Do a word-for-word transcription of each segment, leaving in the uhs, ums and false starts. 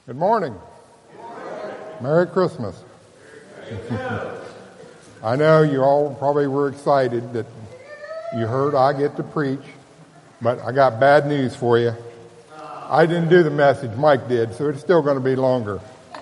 Good morning. Good morning. Merry Christmas. I know you all probably were excited that you heard I get to preach, but I got bad news for you. I didn't do the message, Mike did, so it's still going to be longer.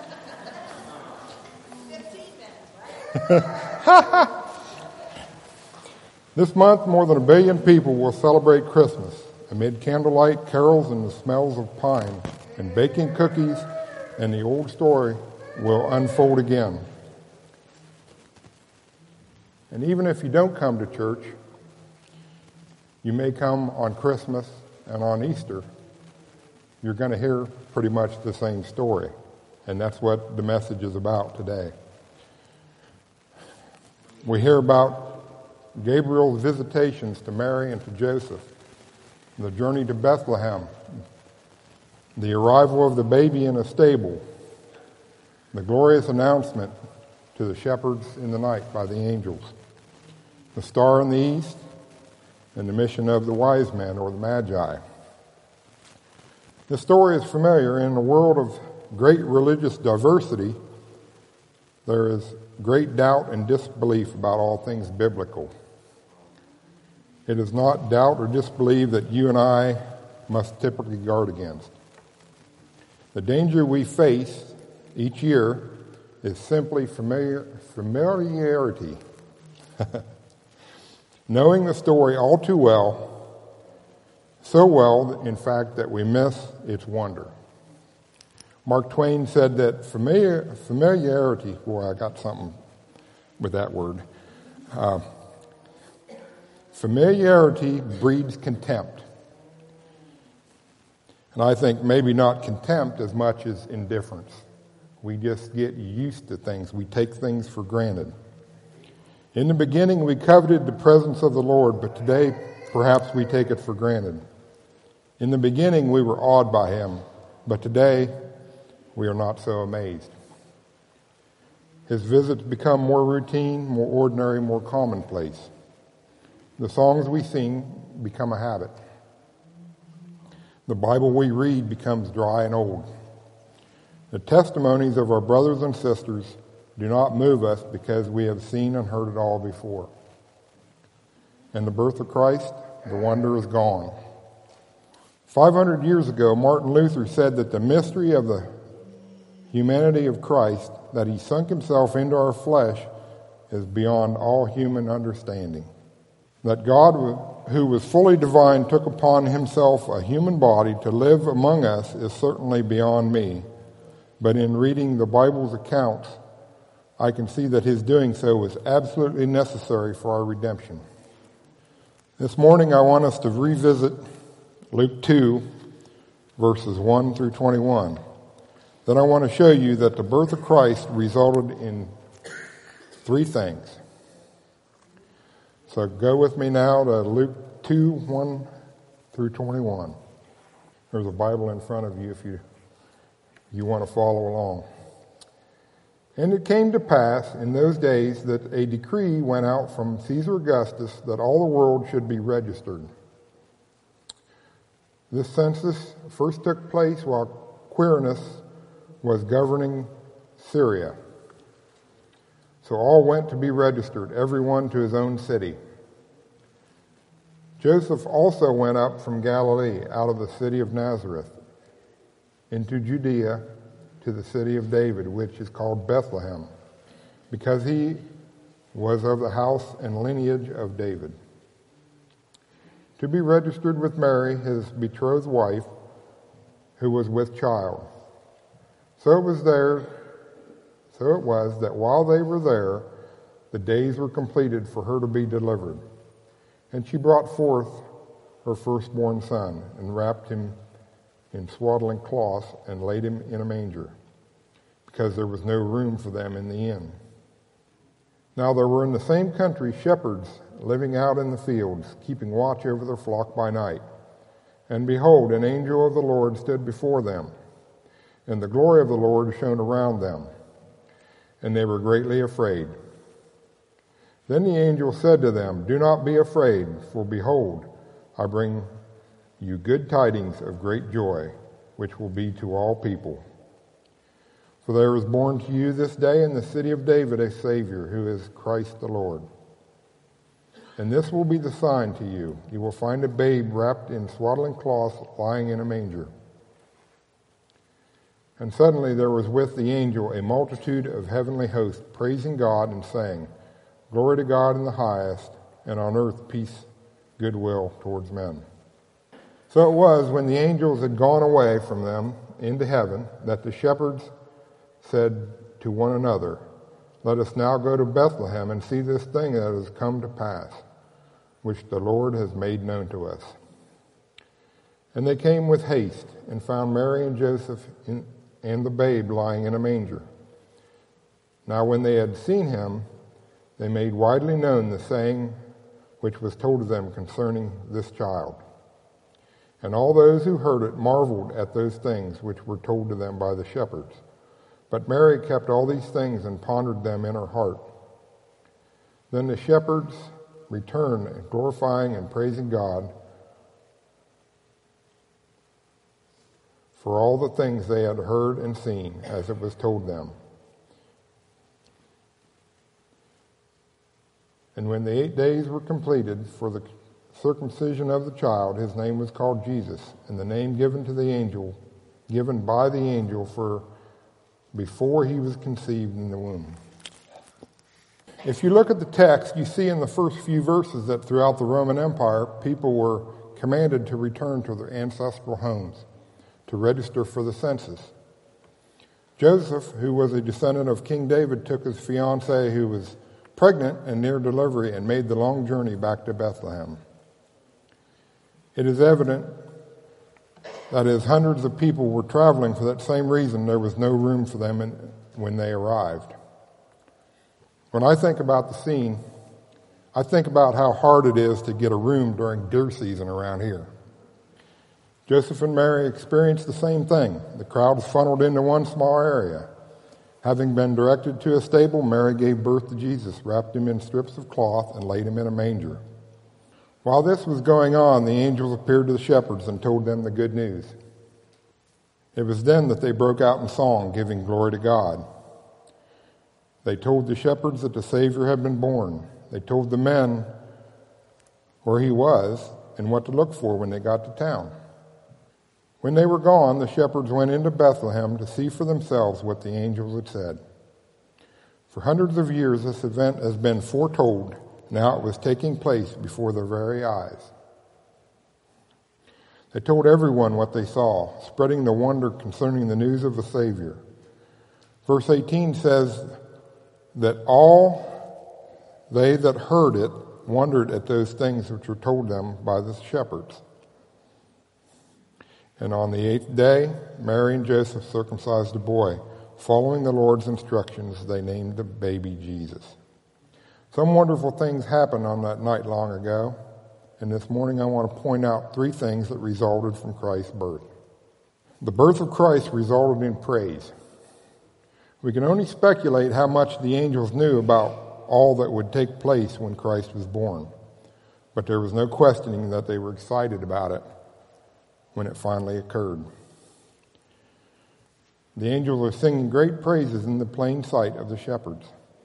This month, more than a billion people will celebrate Christmas amid candlelight, carols, and the smells of pine, and baking cookies, and the old story will unfold again. And even if you don't come to church, you may come on Christmas and on Easter. You're going to hear pretty much the same story, and that's what the message is about today. We hear about Gabriel's visitations to Mary and to Joseph, the journey to Bethlehem, the arrival of the baby in a stable, the glorious announcement to the shepherds in the night by the angels, the star in the east, and the mission of the wise men or the magi. This story is familiar. In a world of great religious diversity, there is great doubt and disbelief about all things biblical. It is not doubt or disbelief that you and I must typically guard against. The danger we face each year is simply familiar, familiarity. Knowing the story all too well, so well, in fact, that we miss its wonder. Mark Twain said that familiar, familiarity, boy, I got something with that word. Uh, familiarity breeds contempt. And I think maybe not contempt as much as indifference. We just get used to things. We take things for granted. In the beginning, we coveted the presence of the Lord, but today, perhaps we take it for granted. In the beginning, we were awed by him, but today, we are not so amazed. His visits become more routine, more ordinary, more commonplace. The songs we sing become a habit. The Bible we read becomes dry and old. The testimonies of our brothers and sisters do not move us because we have seen and heard it all before. In the birth of Christ, the wonder is gone. Five hundred years ago, Martin Luther said that the mystery of the humanity of Christ, that he sunk himself into our flesh, is beyond all human understanding. That God, who was fully divine, took upon himself a human body to live among us is certainly beyond me. But in reading the Bible's accounts, I can see that his doing so was absolutely necessary for our redemption. This morning I want us to revisit Luke two, verses one through twenty-one. Then I want to show you that the birth of Christ resulted in three things. So go with me now to Luke two, one through twenty-one. There's a Bible in front of you if you, you want to follow along. And it came to pass in those days that a decree went out from Caesar Augustus that all the world should be registered. This census first took place while Quirinius was governing Syria. So all went to be registered, everyone to his own city. Joseph also went up from Galilee, out of the city of Nazareth, into Judea, to the city of David, which is called Bethlehem, because he was of the house and lineage of David, to be registered with Mary, his betrothed wife, who was with child. So it was there, so it was that while they were there, the days were completed for her to be delivered. And she brought forth her firstborn son, and wrapped him in swaddling cloths, and laid him in a manger, because there was no room for them in the inn. Now there were in the same country shepherds living out in the fields, keeping watch over their flock by night. And behold, an angel of the Lord stood before them, and the glory of the Lord shone around them, and they were greatly afraid. Then the angel said to them, "Do not be afraid, for behold, I bring you good tidings of great joy, which will be to all people. For there was born to you this day in the city of David a Savior, who is Christ the Lord. And this will be the sign to you. You will find a babe wrapped in swaddling cloths lying in a manger. And suddenly there was with the angel a multitude of heavenly hosts, praising God and saying, Glory to God in the highest, and on earth peace, goodwill towards men. So it was, when the angels had gone away from them into heaven, that the shepherds said to one another, Let us now go to Bethlehem and see this thing that has come to pass, which the Lord has made known to us. And they came with haste and found Mary and Joseph in, and the babe lying in a manger. Now when they had seen him, they made widely known the saying which was told to them concerning this child. And all those who heard it marveled at those things which were told to them by the shepherds. But Mary kept all these things and pondered them in her heart. Then the shepherds returned, glorifying and praising God for all the things they had heard and seen, as it was told them. And when the eight days were completed for the circumcision of the child, his name was called Jesus, and the name given to the angel, given by the angel for before he was conceived in the womb. If you look at the text, you see in the first few verses that throughout the Roman Empire, people were commanded to return to their ancestral homes to register for the census. Joseph, who was a descendant of King David, took his fiancée who was pregnant and near delivery and made the long journey back to Bethlehem. It is evident that as hundreds of people were traveling for that same reason, there was no room for them in, when they arrived. When I think about the scene, I think about how hard it is to get a room during deer season around here. Joseph and Mary experienced the same thing. The crowd was funneled into one small area. Having been directed to a stable, Mary gave birth to Jesus, wrapped him in strips of cloth, and laid him in a manger. While this was going on, the angels appeared to the shepherds and told them the good news. It was then that they broke out in song, giving glory to God. They told the shepherds that the Savior had been born. They told the men where he was and what to look for when they got to town. When they were gone, the shepherds went into Bethlehem to see for themselves what the angels had said. For hundreds of years, this event has been foretold. Now it was taking place before their very eyes. They told everyone what they saw, spreading the wonder concerning the news of the Savior. Verse eighteen says that all they that heard it wondered at those things which were told them by the shepherds. And on the eighth day, Mary and Joseph circumcised a boy. Following the Lord's instructions, they named the baby Jesus. Some wonderful things happened on that night long ago, and this morning I want to point out three things that resulted from Christ's birth. The birth of Christ resulted in praise. We can only speculate how much the angels knew about all that would take place when Christ was born, but there was no questioning that they were excited about it when it finally occurred. The angels are singing great praises in the plain sight of the shepherds.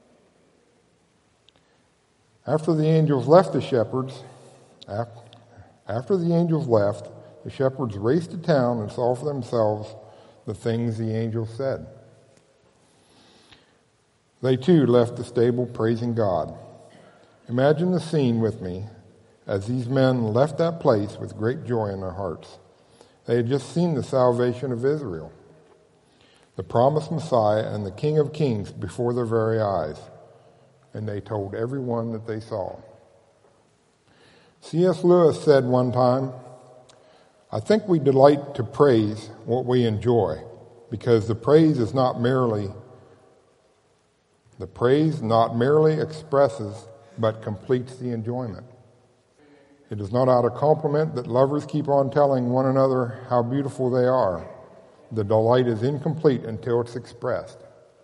After the angels left the shepherds, after the angels left, the shepherds raced to town and saw for themselves the things the angels said. They too left the stable praising God. Imagine the scene with me as these men left that place with great joy in their hearts. They had just seen the salvation of Israel, the promised Messiah and the King of Kings before their very eyes. And they told everyone that they saw. C S Lewis said one time, I think we delight to praise what we enjoy, because the praise is not merely, the praise not merely expresses, but completes the enjoyment. It is not out of compliment that lovers keep on telling one another how beautiful they are. The delight is incomplete until it's expressed.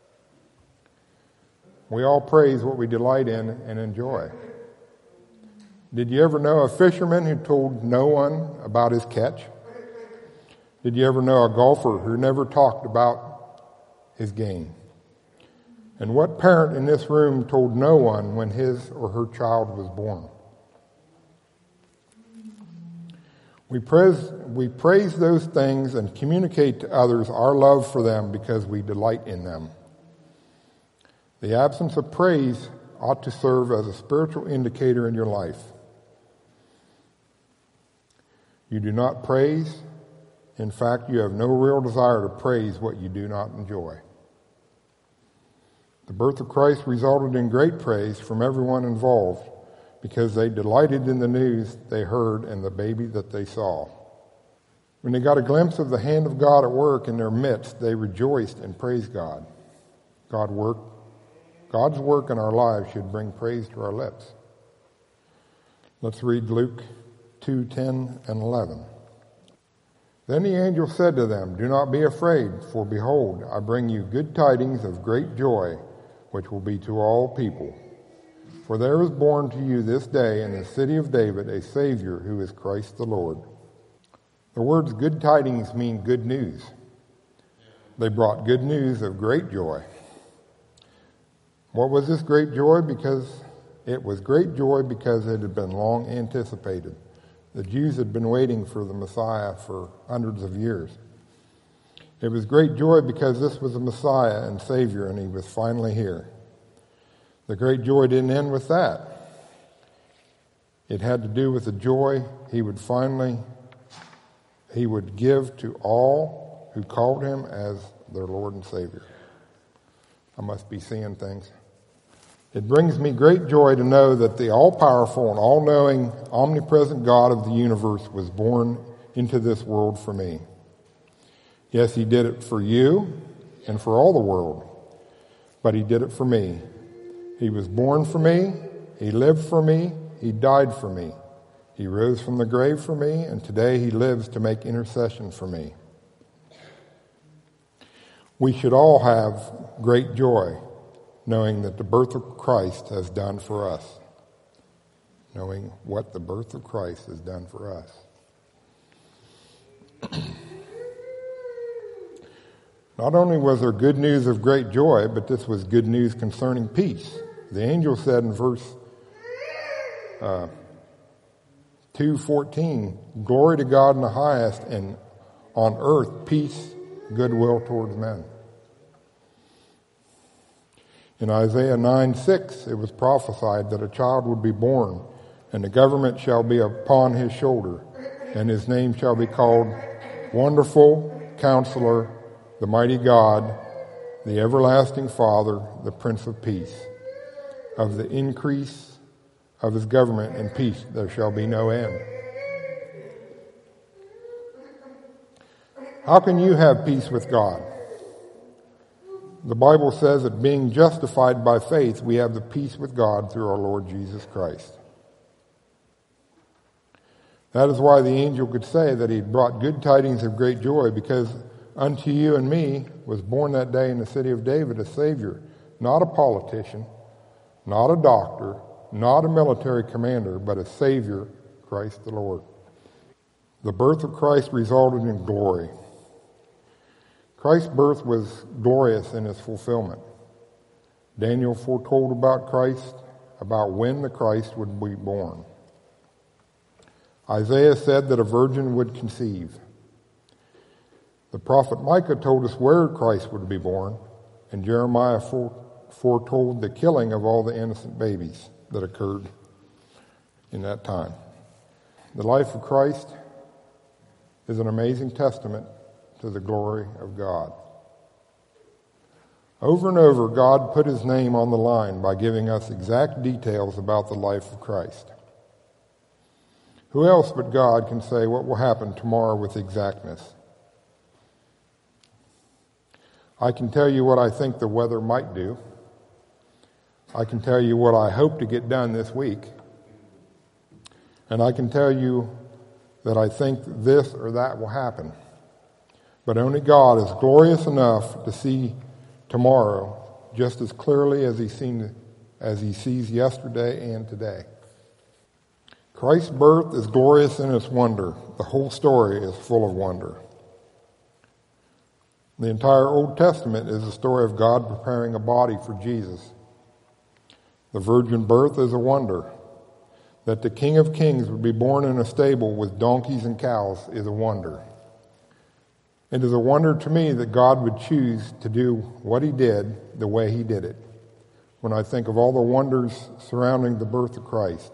We all praise what we delight in and enjoy. Did you ever know a fisherman who told no one about his catch? Did you ever know a golfer who never talked about is gain. And what parent in this room told no one when his or her child was born? We praise, we praise those things and communicate to others our love for them because we delight in them. The absence of praise ought to serve as a spiritual indicator in your life. You do not praise. In fact, you have no real desire to praise what you do not enjoy. The birth of Christ resulted in great praise from everyone involved because they delighted in the news they heard and the baby that they saw. When they got a glimpse of the hand of God at work in their midst, they rejoiced and praised God. God work, God's work in our lives should bring praise to our lips. Let's read Luke two, ten, and eleven. Then the angel said to them, "Do not be afraid, for behold, I bring you good tidings of great joy, which will be to all people. For there is born to you this day in the city of David a Savior who is Christ the Lord." The words good tidings mean good news. They brought good news of great joy. What was this great joy? Because it was great joy because it had been long anticipated. The Jews had been waiting for the Messiah for hundreds of years. It was great joy because this was a Messiah and Savior, and he was finally here. The great joy didn't end with that. It had to do with the joy he would finally, he would give to all who called him as their Lord and Savior. I must be seeing things. It brings me great joy to know that the all-powerful and all-knowing, omnipresent God of the universe was born into this world for me. Yes, he did it for you and for all the world, but he did it for me. He was born for me, he lived for me, he died for me. He rose from the grave for me, and today he lives to make intercession for me. We should all have great joy knowing that the birth of Christ has done for us. Knowing what the birth of Christ has done for us. Not only was there good news of great joy, but this was good news concerning peace. The angel said in verse uh, two fourteen, "Glory to God in the highest, and on earth peace, goodwill towards men." In Isaiah nine six, it was prophesied that a child would be born, and the government shall be upon his shoulder, and his name shall be called Wonderful Counselor, the Mighty God, the Everlasting Father, the Prince of Peace. Of the increase of his government and peace there shall be no end. How can you have peace with God? The Bible says that being justified by faith, we have the peace with God through our Lord Jesus Christ. That is why the angel could say that he brought good tidings of great joy, because unto you and me was born that day in the city of David a Savior, not a politician, not a doctor, not a military commander, but a Savior, Christ the Lord. The birth of Christ resulted in glory. Christ's birth was glorious in its fulfillment. Daniel foretold about Christ, about when the Christ would be born. Isaiah said that a virgin would conceive. The prophet Micah told us where Christ would be born, and Jeremiah foretold the killing of all the innocent babies that occurred in that time. The life of Christ is an amazing testament to the glory of God. Over and over, God put his name on the line by giving us exact details about the life of Christ. Who else but God can say what will happen tomorrow with exactness? I can tell you what I think the weather might do. I can tell you what I hope to get done this week. And I can tell you that I think this or that will happen. But only God is glorious enough to see tomorrow just as clearly as he seen, as he sees yesterday and today. Christ's birth is glorious in its wonder. The whole story is full of wonder. The entire Old Testament is a story of God preparing a body for Jesus. The virgin birth is a wonder. That the King of Kings would be born in a stable with donkeys and cows is a wonder. It is a wonder to me that God would choose to do what he did the way he did it. When I think of all the wonders surrounding the birth of Christ.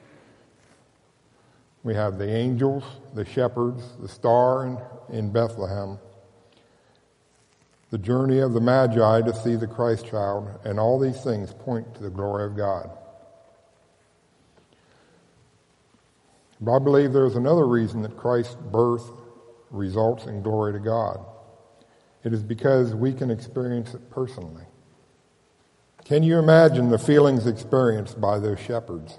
We have the angels, the shepherds, the star in, in Bethlehem, the journey of the Magi to see the Christ child, and all these things point to the glory of God. But I believe there's another reason that Christ's birth results in glory to God. It is because we can experience it personally. Can you imagine the feelings experienced by those shepherds?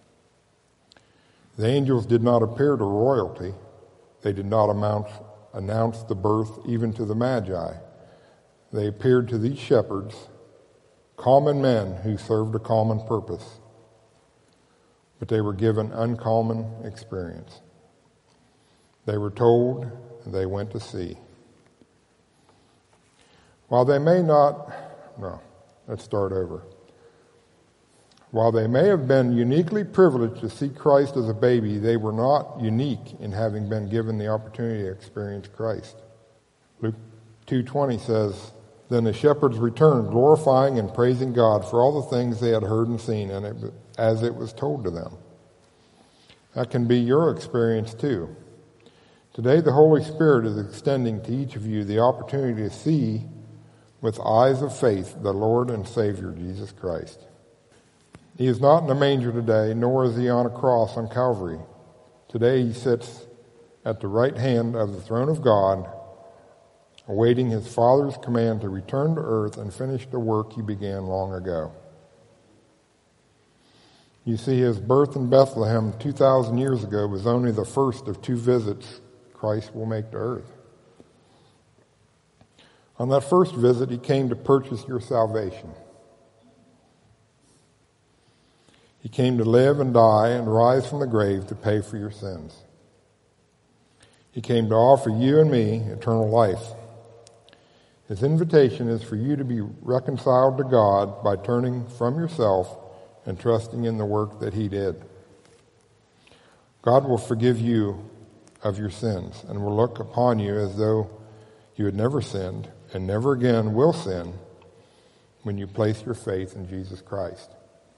The angels did not appear to royalty. They did not amount, announce the birth even to the Magi. They appeared to these shepherds, common men who served a common purpose. But they were given uncommon experience. They were told, and they went to see. While they may not, no, let's start over. While they may have been uniquely privileged to see Christ as a baby, they were not unique in having been given the opportunity to experience Christ. Luke two twenty says, "Then the shepherds returned, glorifying and praising God for all the things they had heard and seen, and it, as it was told to them." That can be your experience too. Today the Holy Spirit is extending to each of you the opportunity to see with eyes of faith the Lord and Savior Jesus Christ. He is not in a manger today, nor is he on a cross on Calvary. Today he sits at the right hand of the throne of God, awaiting his Father's command to return to earth and finish the work he began long ago. You see, his birth in Bethlehem two thousand years ago was only the first of two visits Christ will make to earth. On that first visit, he came to purchase your salvation. He came to live and die and rise from the grave to pay for your sins. He came to offer you and me eternal life. His invitation is for you to be reconciled to God by turning from yourself and trusting in the work that he did. God will forgive you of your sins and will look upon you as though you had never sinned and never again will sin when you place your faith in Jesus Christ.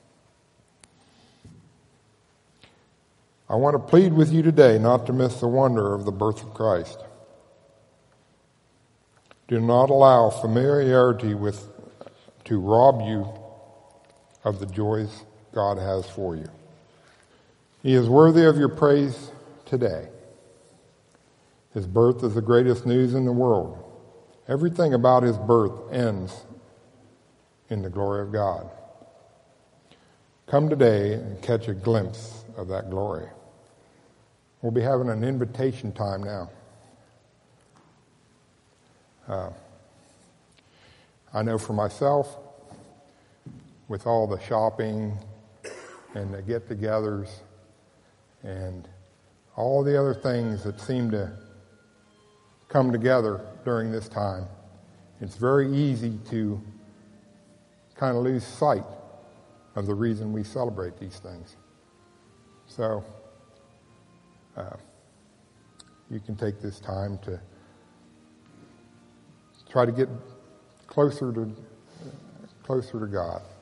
I want to plead with you today not to miss the wonder of the birth of Christ. Do not allow familiarity with to rob you of the joys God has for you. He is worthy of your praise today. His birth is the greatest news in the world. Everything about his birth ends in the glory of God. Come today and catch a glimpse of that glory. We'll be having an invitation time now. Uh, I know for myself, with all the shopping and the get-togethers and all the other things that seem to come together during this time, it's very easy to kind of lose sight of the reason we celebrate these things. So, uh, you can take this time to try to get closer to closer to God.